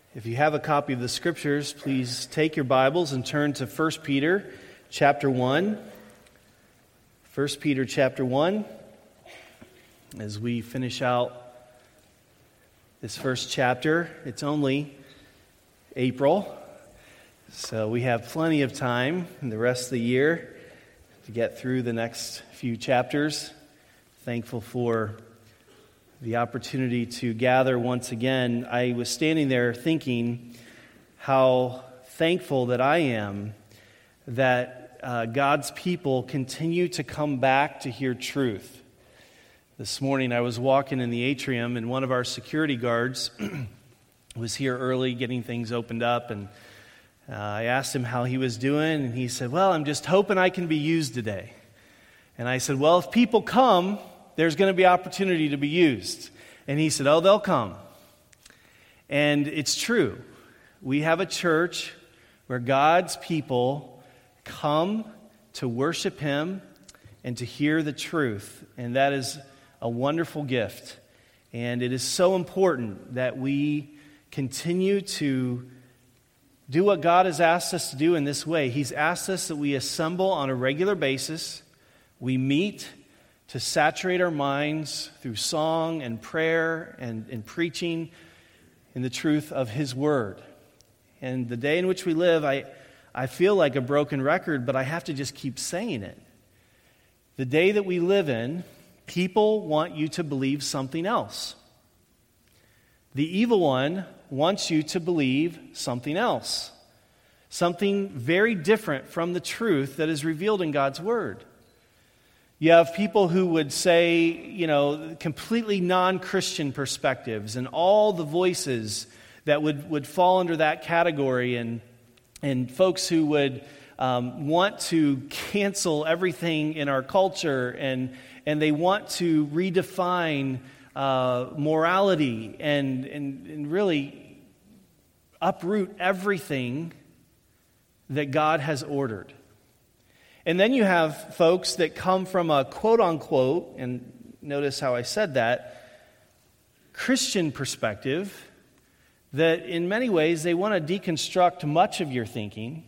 If you have a copy of the Scriptures, please take your Bibles and turn to 1 Peter chapter 1. 1 Peter chapter 1, as we finish out this first chapter. It's only April, so we have plenty of time in the rest of the year to get through the next few chapters. Thankful for the opportunity to gather once again. I was standing there thinking how thankful that I am that God's people continue to come back to hear truth. This morning I was walking in the atrium and one of our security guards was here early getting things opened up, and I asked him how he was doing, and he said, "Well, I'm just hoping I can be used today." And I said, "Well, if people come, there's going to be opportunity to be used." And he said, "Oh, they'll come." And it's true. We have a church where God's people come to worship Him and to hear the truth. And that is a wonderful gift. And it is so important that we continue to do what God has asked us to do in this way. He's asked us that we assemble on a regular basis. We meet to saturate our minds through song and prayer and preaching in the truth of His Word. And the day in which we live, I feel like a broken record, but I have to just keep saying it. The day that we live in, people want you to believe something else. The evil one wants you to believe something else. Something very different from the truth that is revealed in God's Word. You have people who would say, completely non-Christian perspectives and all the voices that would fall under that category, and folks who would want to cancel everything in our culture, and they want to redefine morality and really uproot everything that God has ordered. And then you have folks that come from a quote-unquote, and notice how I said that, Christian perspective, that in many ways they want to deconstruct much of your thinking,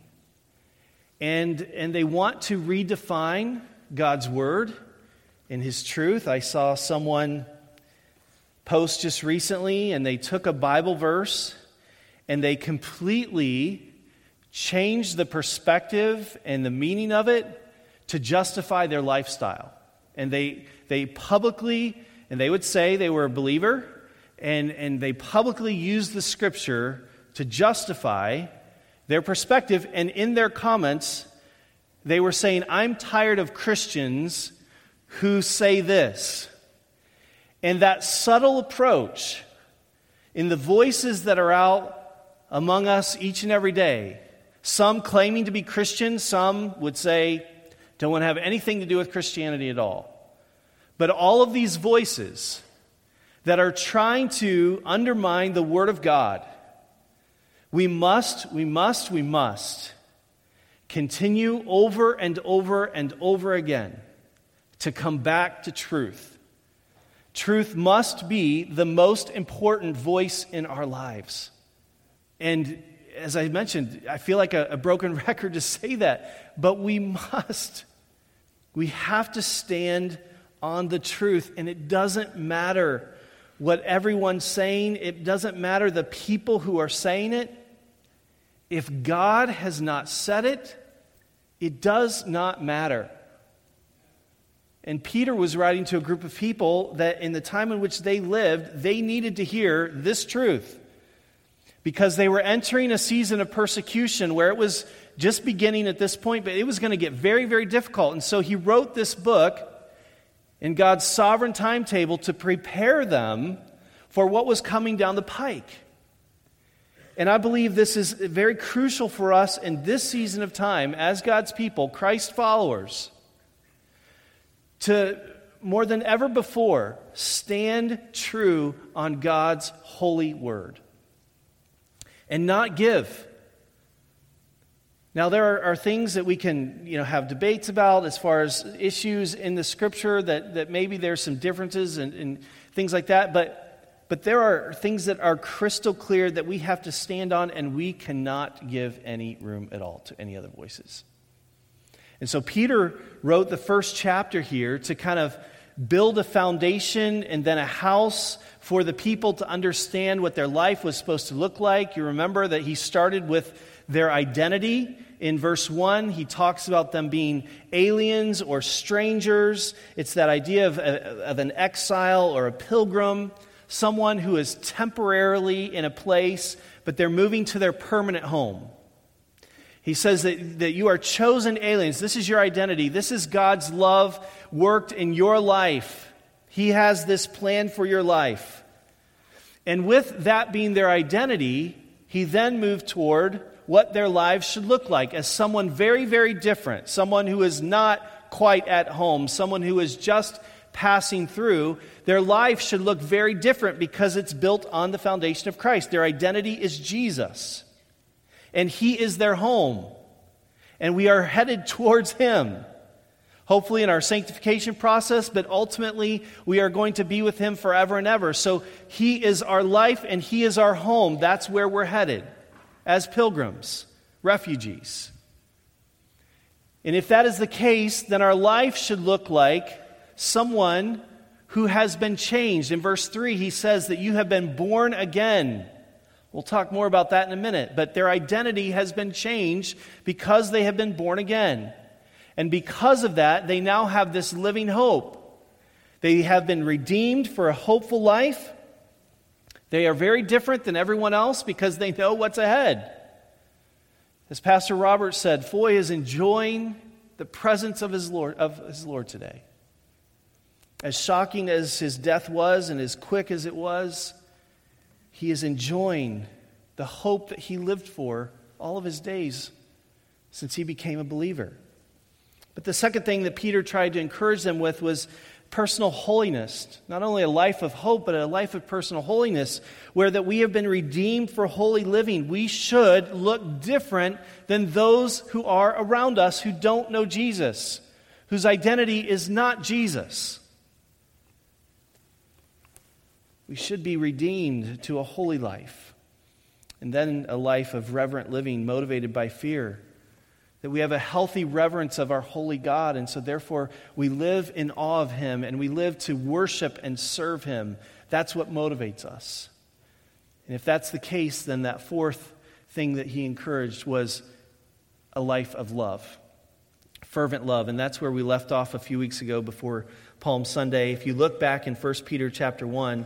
and they want to redefine God's Word and His truth. I saw someone post just recently, and they took a Bible verse, and they completely changed the perspective and the meaning of it to justify their lifestyle. And they publicly, and they would say they were a believer, and they publicly used the Scripture to justify their perspective. And in their comments, they were saying, "I'm tired of Christians who say this." And that subtle approach in the voices that are out among us each and every day, some claiming to be Christian, some would say, don't want to have anything to do with Christianity at all. But all of these voices that are trying to undermine the Word of God, we must continue over and over and over again to come back to truth. Truth must be the most important voice in our lives. And as I mentioned, I feel like a broken record to say that, but we must. We have to stand on the truth, and it doesn't matter what everyone's saying. It doesn't matter the people who are saying it. If God has not said it, it does not matter. And Peter was writing to a group of people that in the time in which they lived, they needed to hear this truth, because they were entering a season of persecution where it was just beginning at this point, but it was going to get very, very difficult. And so he wrote this book in God's sovereign timetable to prepare them for what was coming down the pike. And I believe this is very crucial for us in this season of time as God's people, Christ followers, to more than ever before stand true on God's holy Word and not give. Now, there are things that we can, have debates about as far as issues in the Scripture that maybe there's some differences and things like that. But But there are things that are crystal clear that we have to stand on, and we cannot give any room at all to any other voices. And so Peter wrote the first chapter here to kind of build a foundation and then a house for the people to understand what their life was supposed to look like. You remember that he started with their identity. In verse 1, he talks about them being aliens or strangers. It's that idea of an exile or a pilgrim, someone who is temporarily in a place, but they're moving to their permanent home. He says that you are chosen aliens. This is your identity. This is God's love worked in your life. He has this plan for your life. And with that being their identity, he then moved toward what their lives should look like as someone very, very different, someone who is not quite at home, someone who is just passing through. Their life should look very different because it's built on the foundation of Christ. Their identity is Jesus, and He is their home, and we are headed towards Him. Hopefully in our sanctification process, but ultimately we are going to be with Him forever and ever. So He is our life and He is our home. That's where we're headed as pilgrims, refugees. And if that is the case, then our life should look like someone who has been changed. In verse 3, he says that you have been born again. We'll talk more about that in a minute. But their identity has been changed because they have been born again. And because of that, they now have this living hope. They have been redeemed for a hopeful life. They are very different than everyone else because they know what's ahead. As Pastor Robert said, Foy is enjoying the presence of his Lord today. As shocking as his death was and as quick as it was, he is enjoying the hope that he lived for all of his days since he became a believer. But the second thing that Peter tried to encourage them with was personal holiness. Not only a life of hope, but a life of personal holiness, where that we have been redeemed for holy living. We should look different than those who are around us who don't know Jesus, whose identity is not Jesus. We should be redeemed to a holy life, and then a life of reverent living motivated by fear. That we have a healthy reverence of our holy God, and so therefore we live in awe of Him, and we live to worship and serve Him. That's what motivates us. And if that's the case, then that fourth thing that he encouraged was a life of love, fervent love. And that's where we left off a few weeks ago before Palm Sunday. If you look back in 1 Peter chapter 1,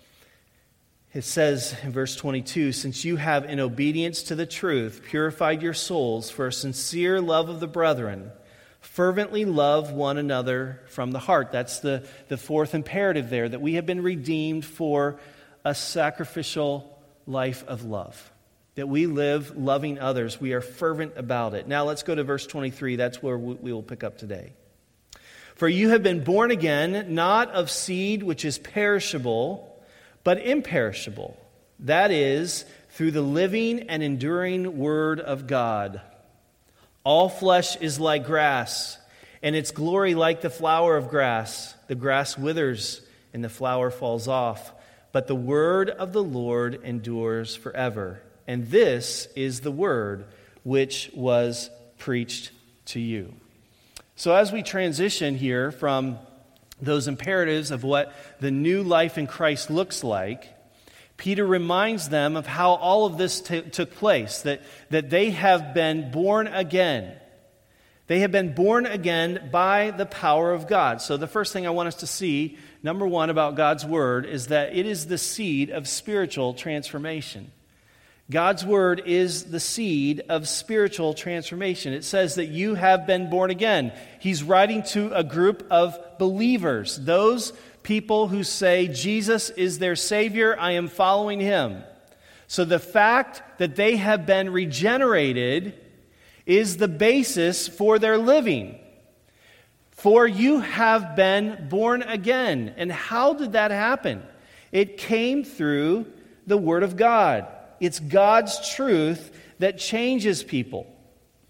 it says in verse 22, since you have, in obedience to the truth, purified your souls for a sincere love of the brethren, fervently love one another from the heart. That's the fourth imperative there, that we have been redeemed for a sacrificial life of love, that we live loving others. We are fervent about it. Now let's go to verse 23. That's where we will pick up today. For you have been born again, not of seed which is perishable, but imperishable. That is, through the living and enduring Word of God. All flesh is like grass, and its glory like the flower of grass. The grass withers, and the flower falls off. But the word of the Lord endures forever. And this is the word which was preached to you. So as we transition here from those imperatives of what the new life in Christ looks like, Peter reminds them of how all of this took place, that they have been born again. They have been born again by the power of God. So the first thing I want us to see, number one, about God's Word is that it is the seed of spiritual transformation. God's Word is the seed of spiritual transformation. It says that you have been born again. He's writing to a group of believers, those people who say, Jesus is their Savior, I am following Him. So the fact that they have been regenerated is the basis for their living. For you have been born again. And how did that happen? It came through the Word of God. It's God's truth that changes people.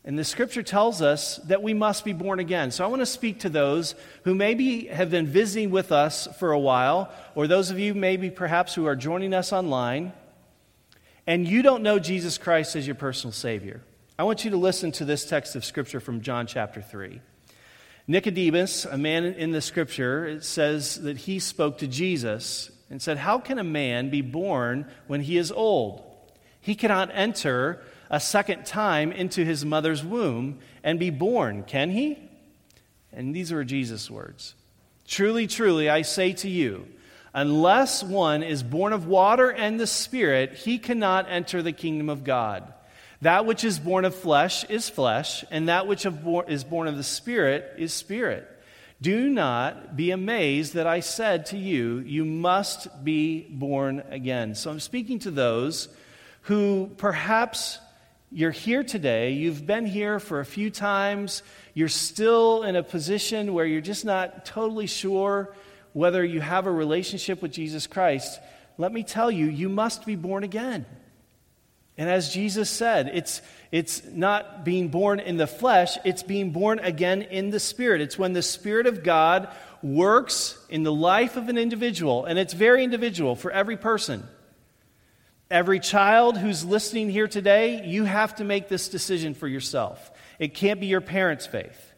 And the Scripture tells us that we must be born again. So I want to speak to those who maybe have been visiting with us for a while, or those of you maybe perhaps who are joining us online, and you don't know Jesus Christ as your personal Savior. I want you to listen to this text of Scripture from John chapter 3. Nicodemus, a man in the Scripture, it says that he spoke to Jesus and said, "How can a man be born when he is old? He cannot enter a second time into his mother's womb and be born, can he?" And these were Jesus' words. "Truly, truly, I say to you, unless one is born of water and the Spirit, he cannot enter the kingdom of God. That which is born of flesh is flesh, and that which is born of the Spirit is spirit. Do not be amazed that I said to you, you must be born again." So I'm speaking to those who perhaps you're here today, you've been here for a few times, you're still in a position where you're just not totally sure whether you have a relationship with Jesus Christ. Let me tell you, you must be born again. And as Jesus said, it's not being born in the flesh, it's being born again in the Spirit. It's when the Spirit of God works in the life of an individual, and it's very individual for every person. Every child who's listening here today, you have to make this decision for yourself. It can't be your parents' faith.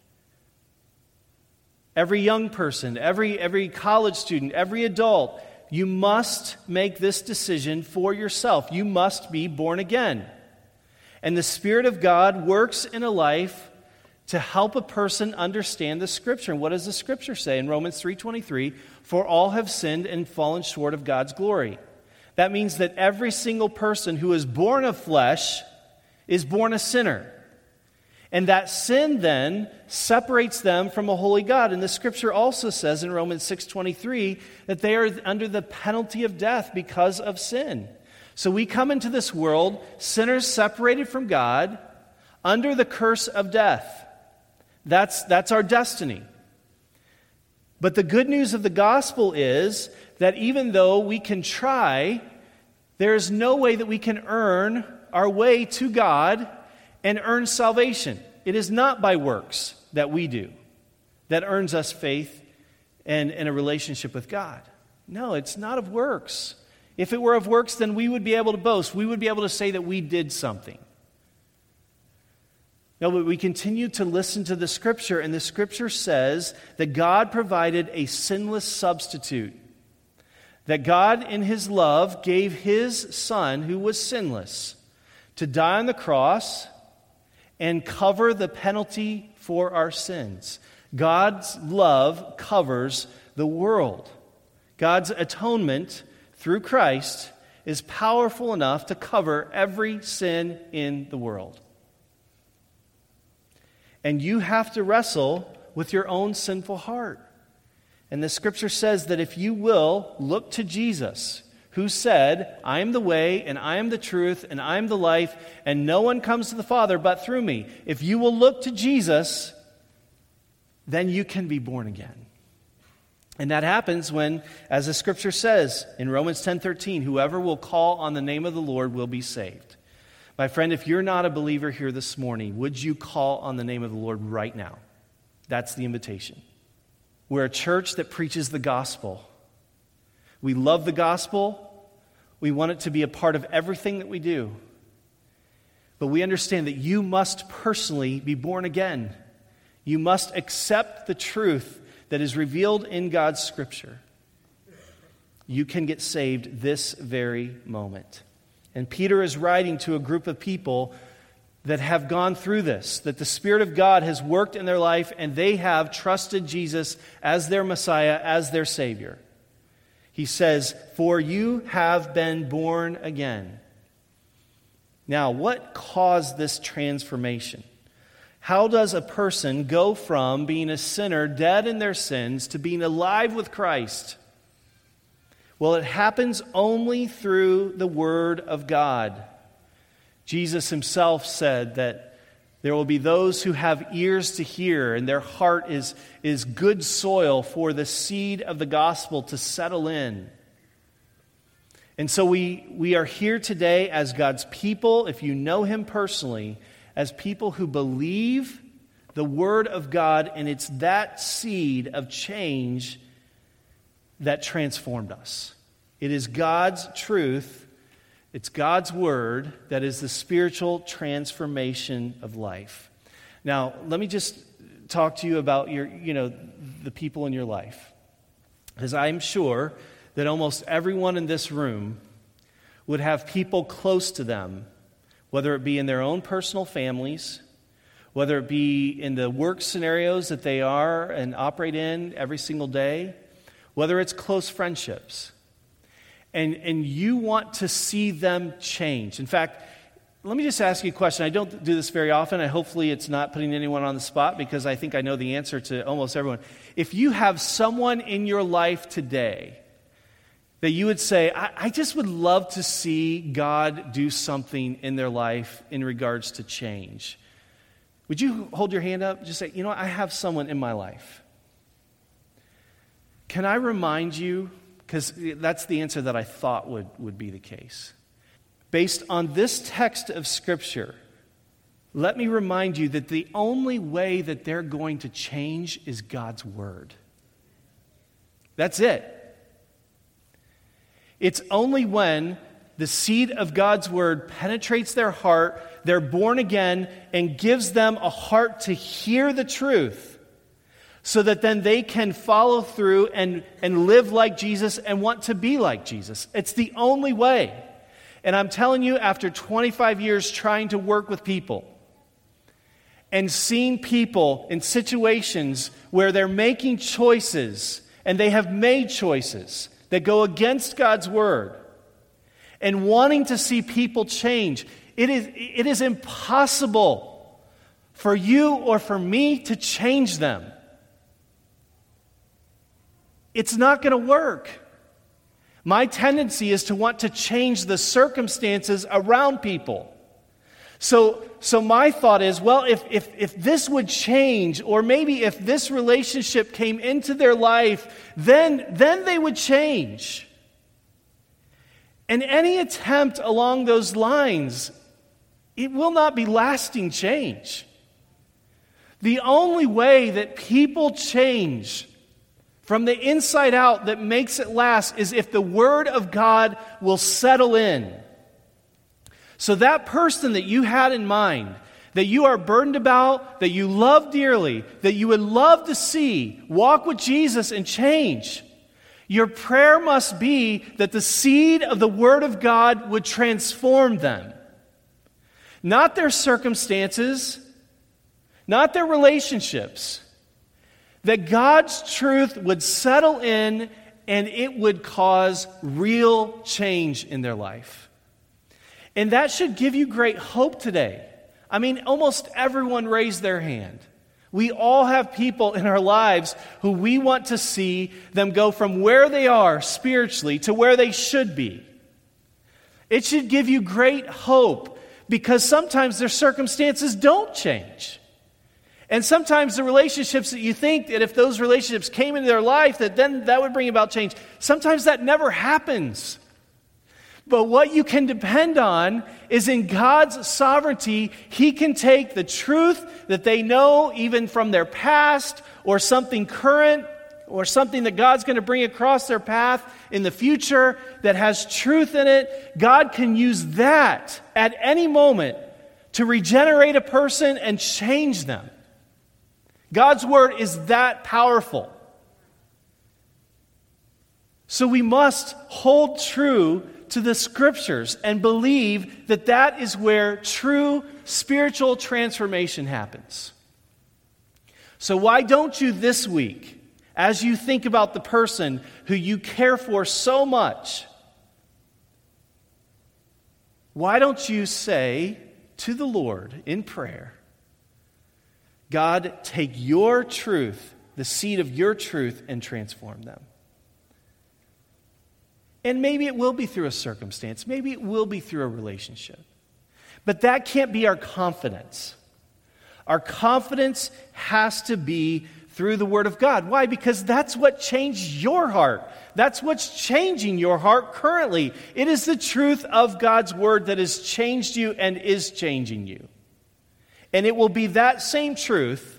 Every young person, every college student, every adult, you must make this decision for yourself. You must be born again. And the Spirit of God works in a life to help a person understand the Scripture. And what does the Scripture say in Romans 3:23? "For all have sinned and fallen short of God's glory." That means that every single person who is born of flesh is born a sinner. And that sin then separates them from a holy God. And the Scripture also says in Romans 6:23 that they are under the penalty of death because of sin. So we come into this world, sinners separated from God, under the curse of death. That's our destiny. But the good news of the gospel is that even though we can try, there is no way that we can earn our way to God and earn salvation. It is not by works that we do that earns us faith and a relationship with God. No, it's not of works. If it were of works, then we would be able to boast. We would be able to say that we did something. No, but we continue to listen to the Scripture, and the Scripture says that God provided a sinless substitute. That God, in His love, gave His Son, who was sinless, to die on the cross and cover the penalty for our sins. God's love covers the world. God's atonement through Christ is powerful enough to cover every sin in the world. And you have to wrestle with your own sinful heart. And the Scripture says that if you will look to Jesus, who said, "I am the way, and I am the truth, and I am the life, and no one comes to the Father but through me." If you will look to Jesus, then you can be born again. And that happens when, as the Scripture says in Romans 10:13, "Whoever will call on the name of the Lord will be saved." My friend, if you're not a believer here this morning, would you call on the name of the Lord right now? That's the invitation. We're a church that preaches the gospel. We love the gospel. We want it to be a part of everything that we do. But we understand that you must personally be born again. You must accept the truth that is revealed in God's Scripture. You can get saved this very moment. And Peter is writing to a group of people that have gone through this, that the Spirit of God has worked in their life and they have trusted Jesus as their Messiah, as their Savior. He says, "For you have been born again." Now, what caused this transformation? How does a person go from being a sinner, dead in their sins, to being alive with Christ? Well, it happens only through the Word of God. Jesus himself said that there will be those who have ears to hear, and their heart is good soil for the seed of the gospel to settle in. And so we are here today as God's people, if you know Him personally, as people who believe the Word of God, and it's that seed of change that transformed us. It is God's truth, it's God's Word that is the spiritual transformation of life. Now, let me just talk to you about the people in your life. Because I'm sure that almost everyone in this room would have people close to them, whether it be in their own personal families, whether it be in the work scenarios that they are and operate in every single day, whether it's close friendships. And you want to see them change. In fact, let me just ask you a question. I don't do this very often, and hopefully it's not putting anyone on the spot because I think I know the answer to almost everyone. If you have someone in your life today that you would say, I just would love to see God do something in their life in regards to change, would you hold your hand up? Just say, I have someone in my life. Can I remind you, because that's the answer that I thought would be the case. Based on this text of Scripture, let me remind you that the only way that they're going to change is God's Word. That's it. It's only when the seed of God's Word penetrates their heart, they're born again, and gives them a heart to hear the truth, so that then they can follow through and live like Jesus and want to be like Jesus. It's the only way. And I'm telling you, after 25 years trying to work with people and seeing people in situations where they're making choices, and they have made choices that go against God's Word, and wanting to see people change, it is impossible for you or for me to change them. It's not going to work. My tendency is to want to change the circumstances around people. So my thought is, well, if this would change, or maybe if this relationship came into their life, then they would change. And any attempt along those lines, it will not be lasting change. The only way that people change from the inside out that makes it last is if the Word of God will settle in. So that person that you had in mind, that you are burdened about, that you love dearly, that you would love to see walk with Jesus and change, your prayer must be that the seed of the Word of God would transform them. Not their circumstances, not their relationships. That God's truth would settle in and it would cause real change in their life. And that should give you great hope today. I mean, almost everyone raised their hand. We all have people in our lives who we want to see them go from where they are spiritually to where they should be. It should give you great hope because sometimes their circumstances don't change. And sometimes the relationships that you think that if those relationships came into their life, that then that would bring about change. Sometimes that never happens. But what you can depend on is in God's sovereignty, He can take the truth that they know even from their past or something current or something that God's going to bring across their path in the future that has truth in it. God can use that at any moment to regenerate a person and change them. God's Word is that powerful. So we must hold true to the Scriptures and believe that that is where true spiritual transformation happens. So why don't you this week, as you think about the person who you care for so much, why don't you say to the Lord in prayer, God, take your truth, the seed of your truth, and transform them. And maybe it will be through a circumstance. Maybe it will be through a relationship. But that can't be our confidence. Our confidence has to be through the Word of God. Why? Because that's what changed your heart. That's what's changing your heart currently. It is the truth of God's Word that has changed you and is changing you. And it will be that same truth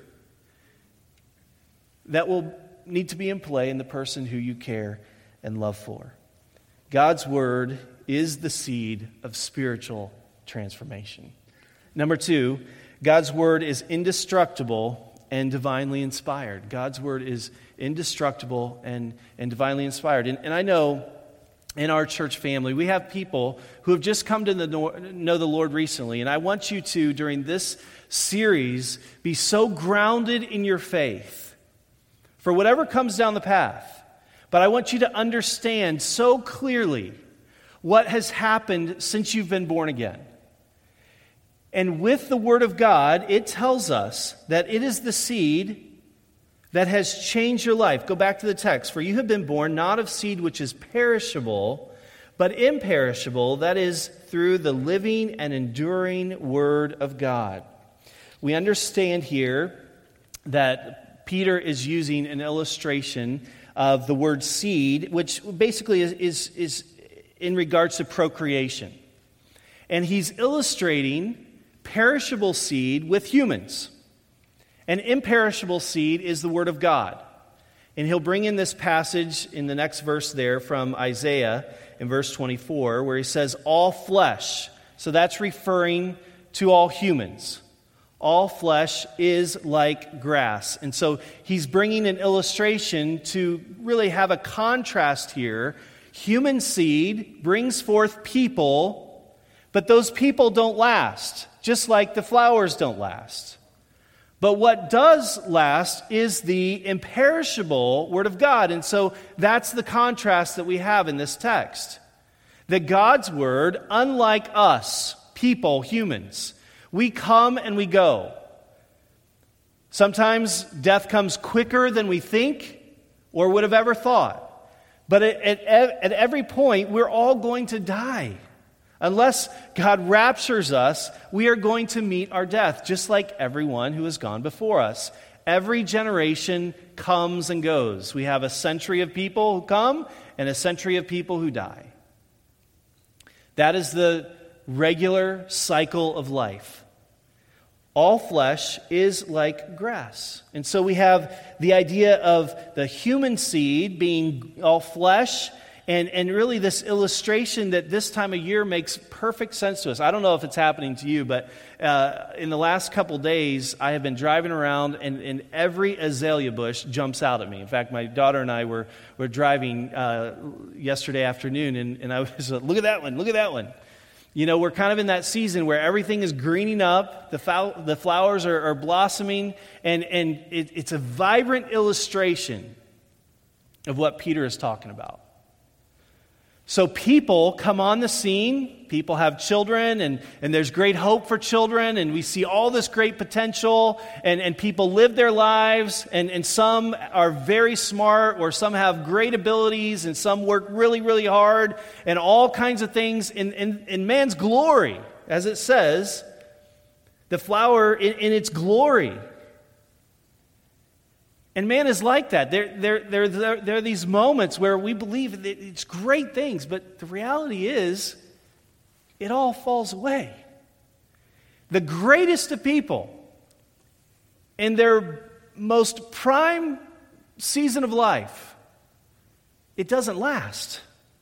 that will need to be in play in the person who you care and love for. God's word is the seed of spiritual transformation. Number 2, God's word is indestructible and divinely inspired. God's word is indestructible and divinely inspired. And I know in our church family, we have people who have just come to know the Lord recently. And I want you to, during this series, be so grounded in your faith for whatever comes down the path. But I want you to understand so clearly what has happened since you've been born again. And with the Word of God, it tells us that it is the seed that has changed your life. Go back to the text. For you have been born not of seed which is perishable, but imperishable, that is, through the living and enduring Word of God. We understand here that Peter is using an illustration of the word seed, which basically is in regards to procreation. And he's illustrating perishable seed with humans. An imperishable seed is the Word of God. And he'll bring in this passage in the next verse there from Isaiah in verse 24, where he says, all flesh. So that's referring to all humans. All flesh is like grass. And so he's bringing an illustration to really have a contrast here. Human seed brings forth people, but those people don't last, just like the flowers don't last. But what does last is the imperishable Word of God. And so that's the contrast that we have in this text. That God's Word, unlike us, people, humans, we come and we go. Sometimes death comes quicker than we think or would have ever thought. But at every point, we're all going to die. Unless God raptures us, we are going to meet our death, just like everyone who has gone before us. Every generation comes and goes. We have a century of people who come and a century of people who die. That is the regular cycle of life. All flesh is like grass. And so we have the idea of the human seed being all flesh, and really this illustration that this time of year makes perfect sense to us. I don't know if it's happening to you, but in the last couple days, I have been driving around, and every azalea bush jumps out at me. In fact, my daughter and I were driving yesterday afternoon, and I was like, look at that one, look at that one. You know, we're kind of in that season where everything is greening up, the flowers are blossoming, and it's a vibrant illustration of what Peter is talking about. So people come on the scene, people have children, and there's great hope for children, and we see all this great potential, and people live their lives, and some are very smart, or some have great abilities, and some work really, really hard, and all kinds of things in man's glory, as it says, the flower in its glory. And man is like that. There are these moments where we believe that it's great things, but the reality is, it all falls away. The greatest of people, in their most prime season of life, it doesn't last.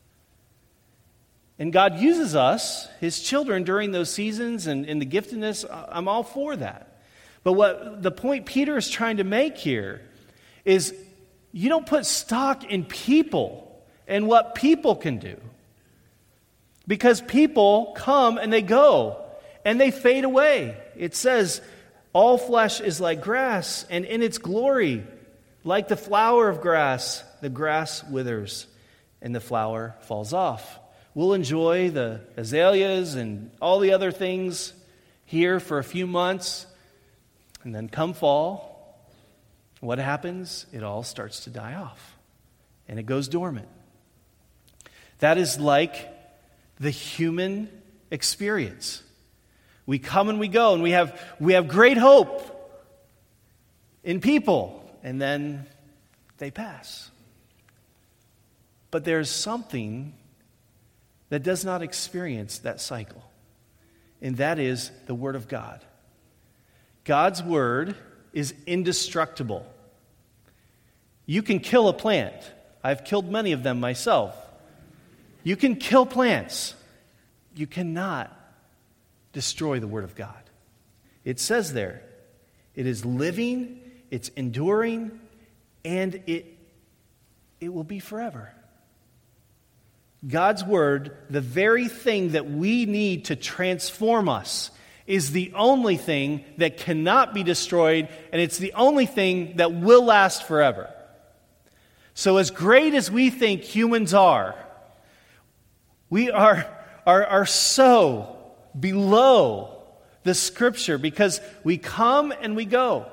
And God uses us, His children, during those seasons and the giftedness. I'm all for that. But what the point Peter is trying to make here is you don't put stock in people and what people can do. Because people come and they go and they fade away. It says, all flesh is like grass, and in its glory, like the flower of grass, the grass withers and the flower falls off. We'll enjoy the azaleas and all the other things here for a few months, and then come fall, what happens? It all starts to die off, and it goes dormant. That is like the human experience. We come and we go, and we have great hope in people, and then they pass. But there's something that does not experience that cycle, and that is the Word of God. God's word is indestructible. You can kill a plant. I've killed many of them myself. You can kill plants. You cannot destroy the word of God. It says there, it is living, it's enduring, and it will be forever. God's word, the very thing that we need to transform us, is the only thing that cannot be destroyed, and it's the only thing that will last forever. So as great as we think humans are, we are so below the Scripture because we come and we go.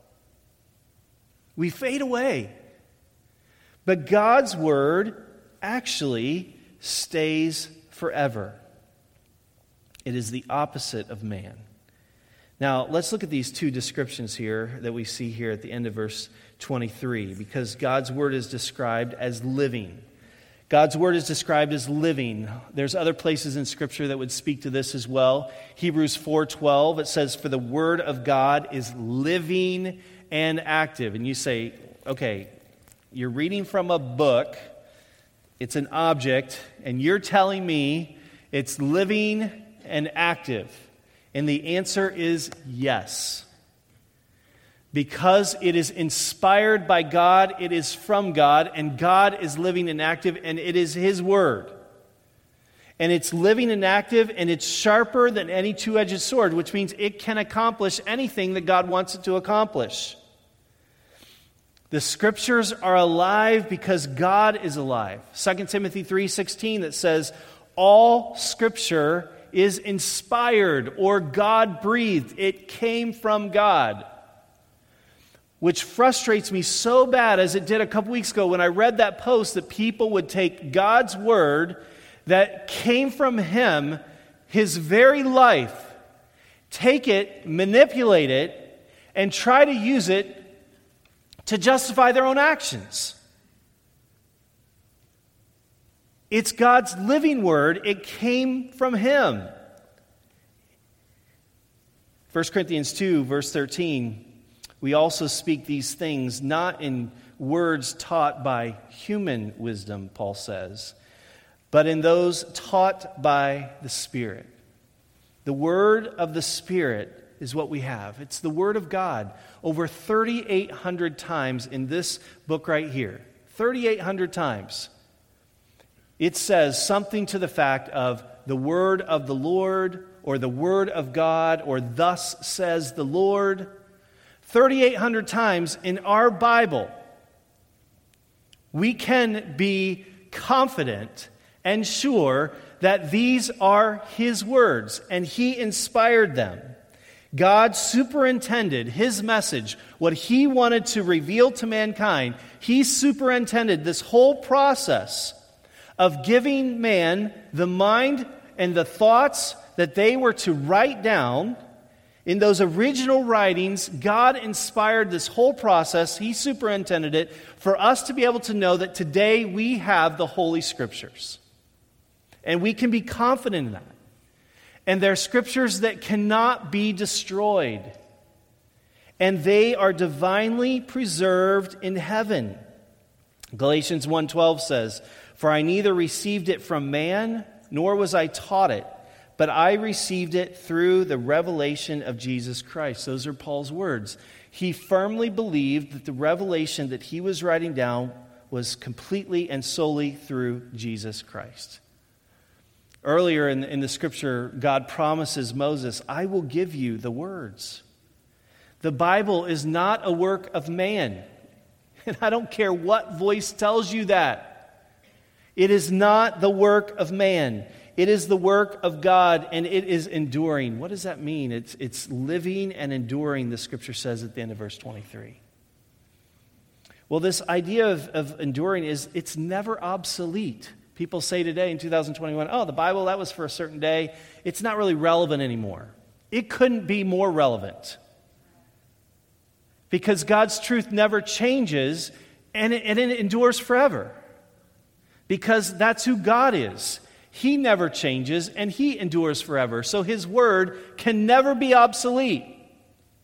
We fade away. But God's word actually stays forever. It is the opposite of man. Now, let's look at these two descriptions here that we see here at the end of verse 23, because God's word is described as living. God's word is described as living. There's other places in Scripture that would speak to this as well. Hebrews 4:12, it says, "For the word of God is living and active." And you say, okay, you're reading from a book, it's an object, and you're telling me it's living and active. And the answer is yes. Because it is inspired by God, it is from God, and God is living and active, and it is His word. And it's living and active, and it's sharper than any two-edged sword, which means it can accomplish anything that God wants it to accomplish. The Scriptures are alive because God is alive. 2 Timothy 3:16 that says, all Scripture is inspired or God-breathed. It came from God. Which frustrates me so bad, as it did a couple weeks ago when I read that post, that people would take God's word that came from Him, His very life, take it, manipulate it, and try to use it to justify their own actions. It's God's living word. It came from Him. 1 Corinthians 2, verse 13, we also speak these things not in words taught by human wisdom, Paul says, but in those taught by the Spirit. The word of the Spirit is what we have. It's the word of God. Over 3,800 times in this book right here. 3,800 times. It says something to the fact of the word of the Lord, or the word of God, or thus says the Lord. 3,800 times in our Bible. We can be confident and sure that these are His words, and He inspired them. God superintended His message, what He wanted to reveal to mankind. He superintended this whole process of giving man the mind and the thoughts that they were to write down. In those original writings, God inspired this whole process. He superintended it for us to be able to know that today we have the Holy Scriptures. And we can be confident in that. And they're Scriptures that cannot be destroyed. And they are divinely preserved in heaven. Galatians 1:12 says, "For I neither received it from man, nor was I taught it, but I received it through the revelation of Jesus Christ." Those are Paul's words. He firmly believed that the revelation that he was writing down was completely and solely through Jesus Christ. Earlier in the Scripture, God promises Moses, "I will give you the words." The Bible is not a work of man. And I don't care what voice tells you that. It is not the work of man. It is the work of God, and it is enduring. What does that mean? It's living and enduring, the Scripture says at the end of verse 23. Well, this idea of enduring it's never obsolete. People say today in 2021, oh, the Bible, that was for a certain day. It's not really relevant anymore. It couldn't be more relevant. Because God's truth never changes, and it endures forever. Because that's who God is. He never changes, and He endures forever. So His word can never be obsolete.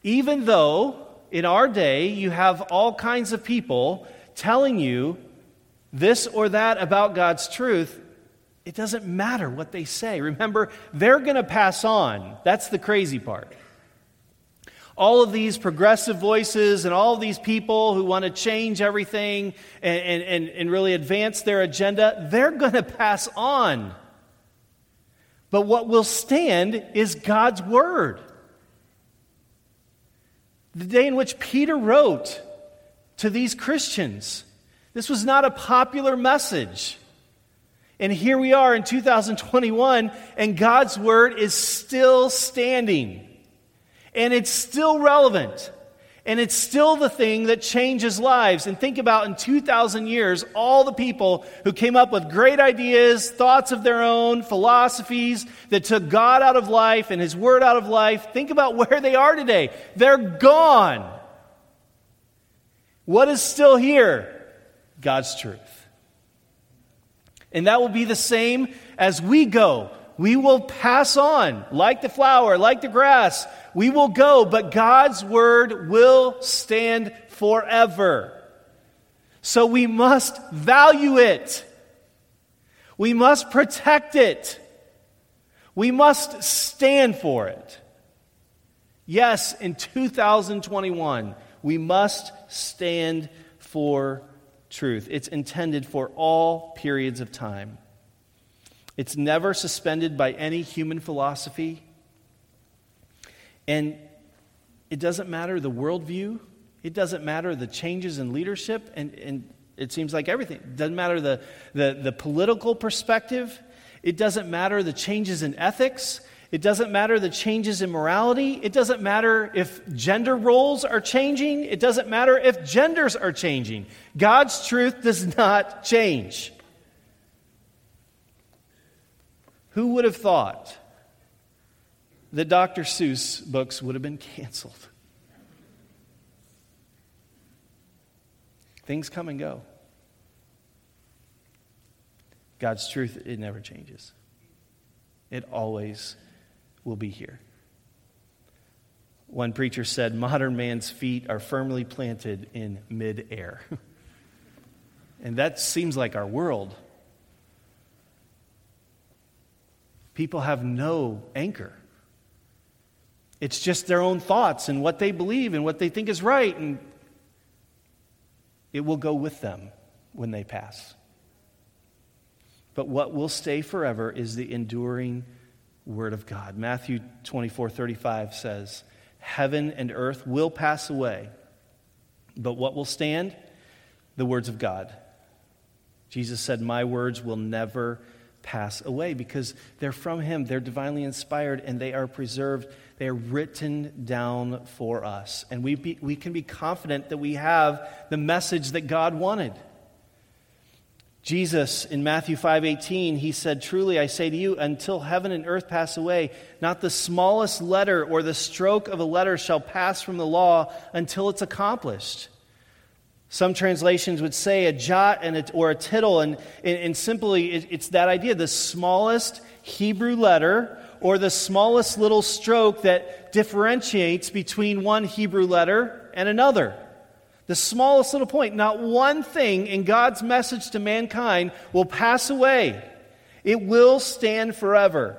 Even though in our day you have all kinds of people telling you this or that about God's truth, it doesn't matter what they say. Remember, they're going to pass on. That's the crazy part. All of these progressive voices and all of these people who want to change everything and really advance their agenda, they're going to pass on. But what will stand is God's Word. The day in which Peter wrote to these Christians, this was not a popular message. And here we are in 2021, and God's Word is still standing. And it's still relevant. And it's still the thing that changes lives. And think about in 2,000 years, all the people who came up with great ideas, thoughts of their own, philosophies that took God out of life and His Word out of life. Think about where they are today. They're gone. What is still here? God's truth. And that will be the same as we go. We will pass on, like the flower, like the grass. We will go, but God's Word will stand forever. So we must value it. We must protect it. We must stand for it. Yes, in 2021, we must stand for truth. It's intended for all periods of time. It's never suspended by any human philosophy. And it doesn't matter the worldview. It doesn't matter the changes in leadership. And it seems like everything. It doesn't matter the political perspective. It doesn't matter the changes in ethics. It doesn't matter the changes in morality. It doesn't matter if gender roles are changing. It doesn't matter if genders are changing. God's truth does not change. Who would have thought that Dr. Seuss books would have been canceled? Things come and go. God's truth, it never changes. It always will be here. One preacher said, modern man's feet are firmly planted in mid-air. And that seems like our world. People have no anchor. It's just their own thoughts and what they believe and what they think is right. And it will go with them when they pass. But what will stay forever is the enduring Word of God. Matthew 24:35 says, heaven and earth will pass away, but what will stand? The words of God. Jesus said, my words will never pass away because they're from Him. They're divinely inspired and they are preserved. They are written down for us. And we can be confident that we have the message that God wanted. Jesus, in Matthew 5:18, He said, truly I say to you, until heaven and earth pass away, not the smallest letter or the stroke of a letter shall pass from the law until it's accomplished. Some translations would say a jot or a tittle, and simply it's that idea, the smallest Hebrew letter or the smallest little stroke that differentiates between one Hebrew letter and another. The smallest little point. Not one thing in God's message to mankind will pass away. It will stand forever.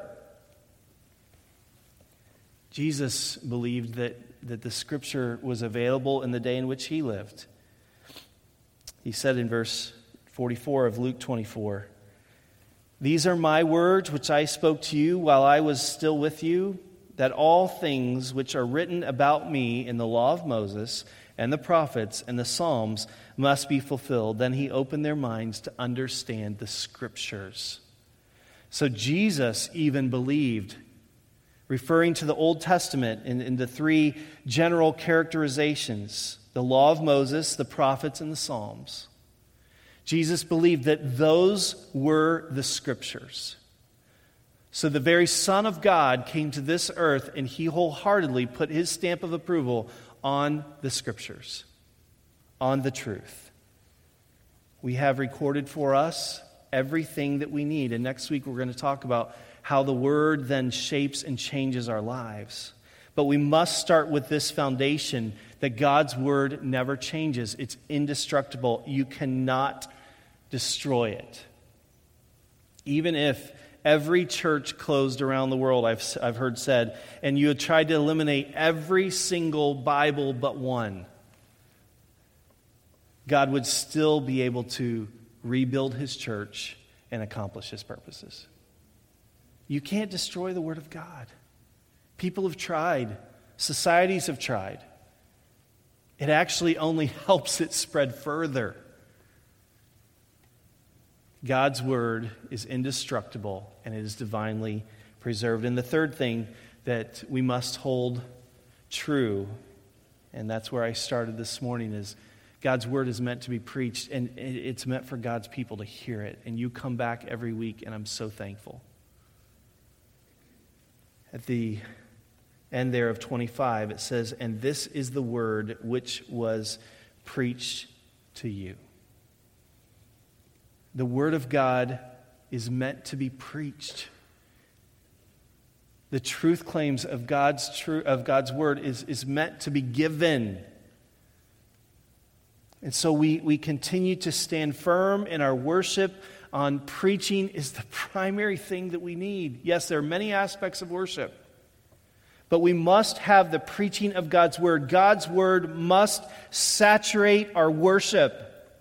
Jesus believed that the Scripture was available in the day in which He lived. He said in verse 44 of Luke 24, these are my words which I spoke to you while I was still with you, that all things which are written about me in the law of Moses and the prophets and the Psalms must be fulfilled. Then He opened their minds to understand the Scriptures. So Jesus even believed, referring to the Old Testament in the three general characterizations, the law of Moses, the prophets, and the Psalms. Jesus believed that those were the Scriptures. So the very Son of God came to this earth and He wholeheartedly put His stamp of approval on the Scriptures, on the truth. We have recorded for us everything that we need. And next week we're going to talk about how the Word then shapes and changes our lives. But we must start with this foundation that God's word never changes. It's indestructible. You cannot destroy it. Even if every church closed around the world, I've heard said, and you had tried to eliminate every single Bible but one, God would still be able to rebuild his church and accomplish his purposes. You can't destroy the word of God. People have tried. Societies have tried. It actually only helps it spread further. God's word is indestructible and it is divinely preserved. And the third thing that we must hold true, and that's where I started this morning, is God's word is meant to be preached, and it's meant for God's people to hear it. And you come back every week, and I'm so thankful. At the end there of 25, it says, "And this is the word which was preached to you." The word of God is meant to be preached. The truth claims of God's word is meant to be given. And so we continue to stand firm in our worship on preaching is the primary thing that we need. Yes, there are many aspects of worship, but we must have the preaching of God's word. God's word must saturate our worship.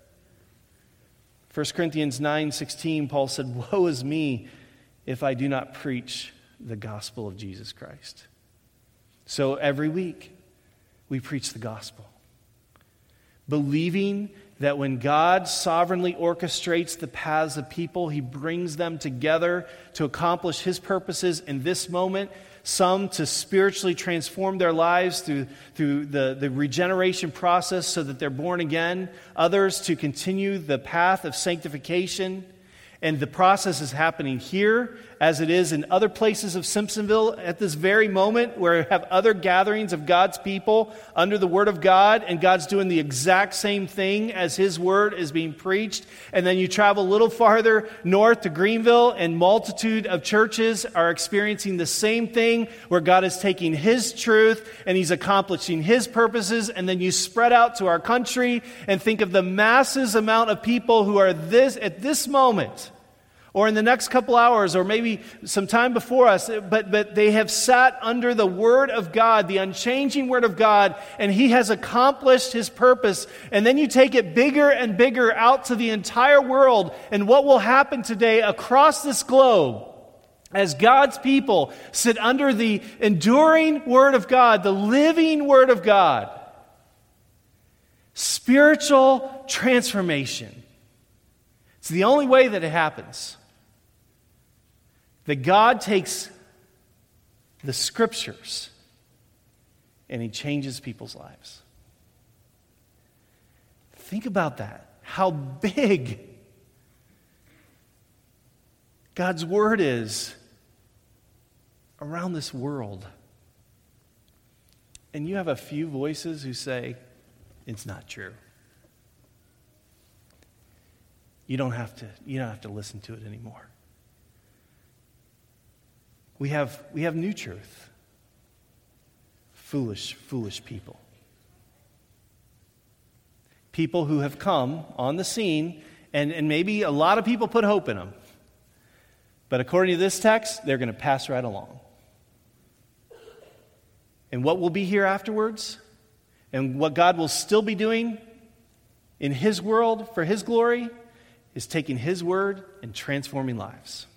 1 Corinthians 9:16, Paul said, "Woe is me if I do not preach the gospel of Jesus Christ." So every week we preach the gospel, believing that when God sovereignly orchestrates the paths of people, he brings them together to accomplish his purposes in this moment, some to spiritually transform their lives through the regeneration process so that they're born again, others to continue the path of sanctification. And the process is happening here as it is in other places of Simpsonville at this very moment, where we have other gatherings of God's people under the Word of God, and God's doing the exact same thing as his Word is being preached. And then you travel a little farther north to Greenville, and multitude of churches are experiencing the same thing, where God is taking his truth and he's accomplishing his purposes. And then you spread out to our country and think of the masses amount of people who are at this moment, or in the next couple hours, or maybe some time before us, but they have sat under the Word of God, the unchanging Word of God, and he has accomplished his purpose. And then you take it bigger and bigger out to the entire world, and what will happen today across this globe as God's people sit under the enduring Word of God, the living Word of God. Spiritual transformation. It's the only way that it happens. That God takes the Scriptures and he changes people's lives. Think about that. How big God's Word is around this world. And you have a few voices who say, it's not true. You don't have to listen to it anymore. We have new truth. Foolish people. People who have come on the scene, and maybe a lot of people put hope in them. But according to this text, they're going to pass right along. And what will be here afterwards, and what God will still be doing in his world for his glory, is taking his word and transforming lives.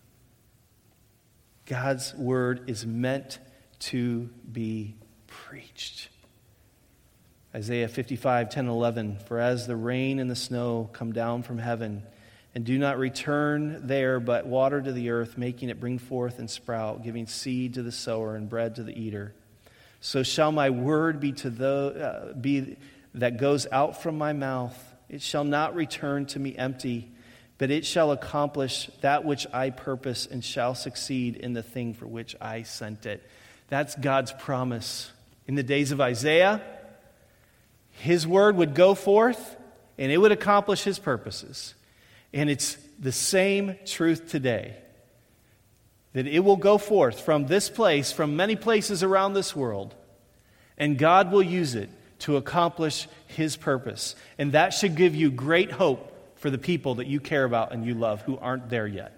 God's word is meant to be preached. Isaiah 55, 10 and 11, "For as the rain and the snow come down from heaven, and do not return there, but water to the earth, making it bring forth and sprout, giving seed to the sower and bread to the eater, so shall my word be that goes out from my mouth. It shall not return to me empty, but it shall accomplish that which I purpose and shall succeed in the thing for which I sent it." That's God's promise. In the days of Isaiah, his word would go forth and it would accomplish his purposes. And it's the same truth today. that it will go forth from this place, from many places around this world, and God will use it to accomplish His purpose. And that should give you great hope for the people that you care about and you love who aren't there yet.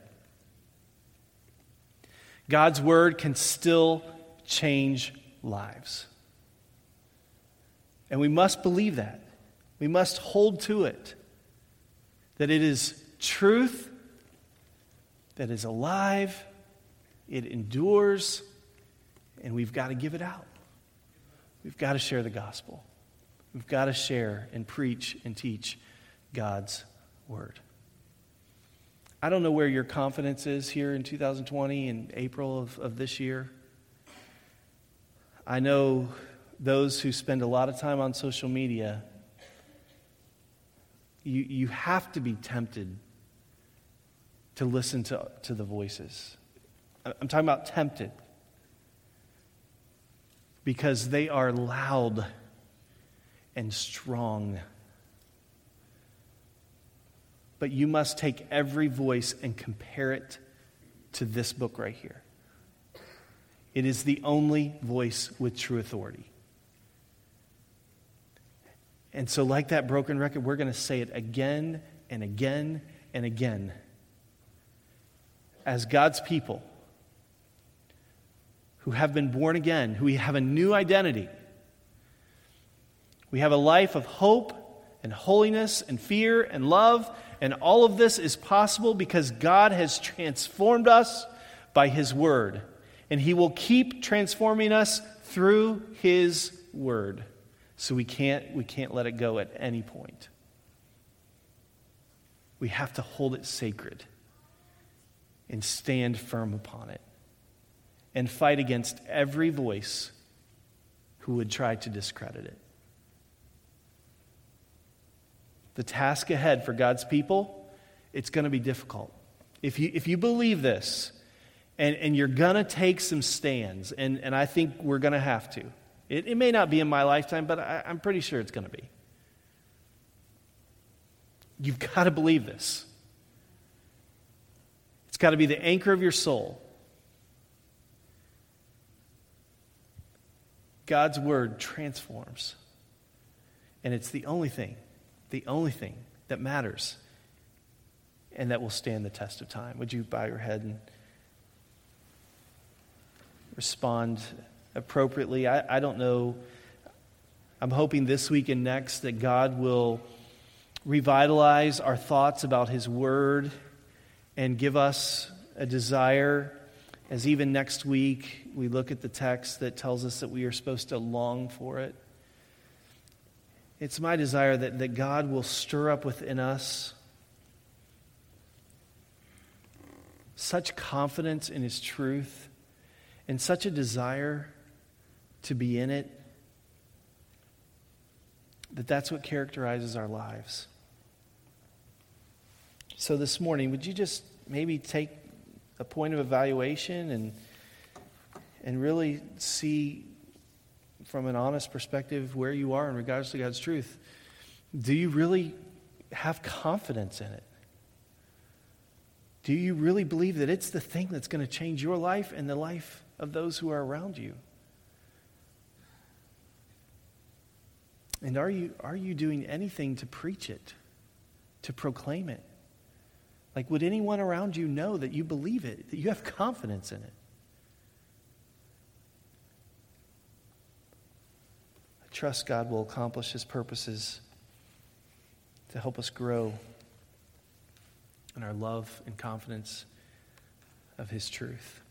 God's Word can still change lives. And we must believe that. We must hold to it. That it is truth, that is alive, it endures, and we've got to give it out. We've got to share the gospel. We've got to share and preach and teach God's Word. I don't know where your confidence is here in 2020 in April of this year. I know those who spend a lot of time on social media, you have to be tempted to listen to the voices. I'm talking about tempted. Because they are loud and strong. But you must take every voice and compare it to this book right here. It is the only voice with true authority. And so like that broken record, we're going to say it again and again and again. As God's people who have been born again, who have a new identity. We have a life of hope and holiness and fear and love, and all of this is possible because God has transformed us by His Word. And He will keep transforming us through His Word. So we can't let it go at any point. We have to hold it sacred and stand firm upon it and fight against every voice who would try to discredit it. The task ahead for God's people, it's going to be difficult. If you believe this, and you're going to take some stands, and I think we're going to have to. It may not be in my lifetime, but I'm pretty sure it's going to be. You've got to believe this. It's got to be the anchor of your soul. God's Word transforms. And it's the only thing that matters and that will stand the test of time. Would you bow your head and respond appropriately? I don't know. I'm hoping this week and next that God will revitalize our thoughts about His Word and give us a desire, as even next week we look at the text that tells us that we are supposed to long for it. It's my desire that God will stir up within us such confidence in His truth and such a desire to be in it, that's what characterizes our lives. So this morning, would you just maybe take a point of evaluation and really see from an honest perspective where you are in regards to God's truth? Do you really have confidence in it? Do you really believe that it's the thing that's going to change your life and the life of those who are around you? And are you doing anything to preach it, to proclaim it? Like, would anyone around you know that you believe it, that you have confidence in it? I trust God will accomplish His purposes to help us grow in our love and confidence of His truth.